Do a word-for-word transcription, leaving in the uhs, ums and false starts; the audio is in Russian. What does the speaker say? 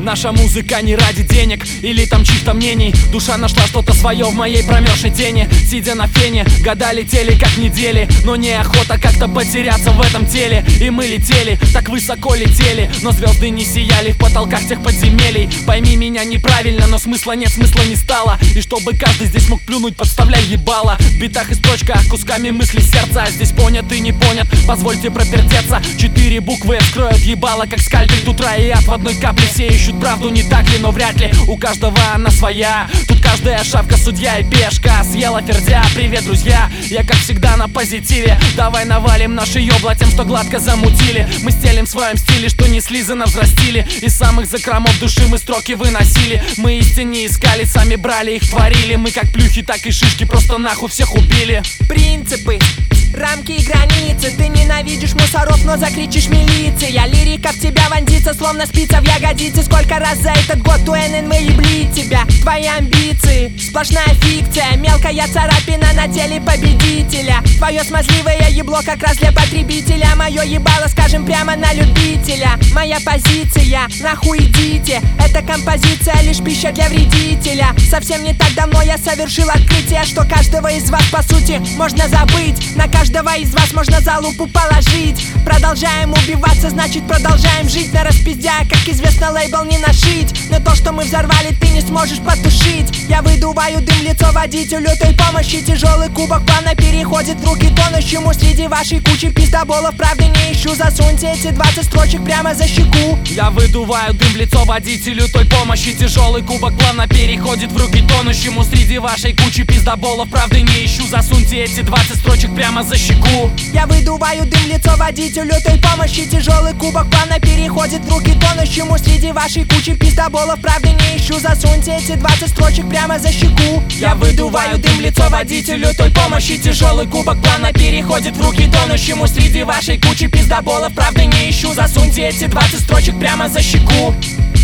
Наша музыка не ради денег или там чьих-то мнений. Душа нашла что-то свое в моей промерзшей тени. Сидя на фене, года летели как недели, но неохота как-то потеряться в этом теле. И мы летели, так высоко летели, но звезды не сияли в потолках тех подземелий. Пойми меня неправильно, но смысла нет, смысла не стало. И чтобы каждый здесь мог плюнуть, подставляй ебало. В битах и строчках кусками мысли сердца. А здесь понят и не понят, позвольте пропертеться. Четыре буквы вскроют ебало, как скальпель. Тут рай и ад в одной капле. Все ищут правду, не так ли, но вряд ли. У каждого она своя. Тут каждая шавка судья и пешка. Съела фердя, привет, друзья. Я как всегда на позитиве. Давай навалим наши ёбла тем, что гладко замутили. Мы стелим в своем стиле, что не слизано взрастили. Из самых закромов души мы строки выносили. Мы истине искали, сами брали их, творили. Мы как плюхи, так и шишки, просто нахуй всех убили. Принципы, рамки и границы. Ты ненавидишь мусоров, но закричишь милиция. Лирика в тебя вонзится, словно спица в ягодицы. Сколько раз за этот год у эн эн вэ ебли тебя. Твои амбиции, сплошная фикция. Мелкая царапина на теле победителя. Твое смазливое ебло как раз для потребителя. Мое ебало, скажем прямо, на любителя. Моя позиция, нахуй идите. Эта композиция лишь пища для вредителя. Совсем не так давно я совершил открытие, что каждого из вас по сути можно забыть. На каждого из вас можно за лупу положить. Продолжаем убиваться, значит продолжаем жить. На распиздя, как известно, лейбл не нашить. Но то, что мы взорвали, ты не сможешь потушить. Я выдуваю дым в лицо водителю той помощи. Тяжелый кубок плавно переходит в руки тонущему. Среди вашей кучи пиздоболов правды не ищу. Засуньте эти двадцать строчек прямо за щеку. Я выдуваю дым в лицо водителю той помощи. Тяжелый кубок плавно переходит в руки тонущему. Среди вашей кучи пиздоболов правды не ищу. Засуньте эти двадцать строчек прямо за щеку. Я выдуваю дым в лицо водителю той помощи. Тяжелый кубок плавно переходит в руки тонущему. Среди вашей кучи пиздоболов правды не ищу. Засуньте эти двадцать строчек прямо за щеку. Я выдуваю дым в лицо водителю той помощи. Тяжелый кубок плавно переходит в руки тонущему. Среди вашей кучи пиздоболов правды не ищу. Засуньте эти двадцать строчек прямо за щеку.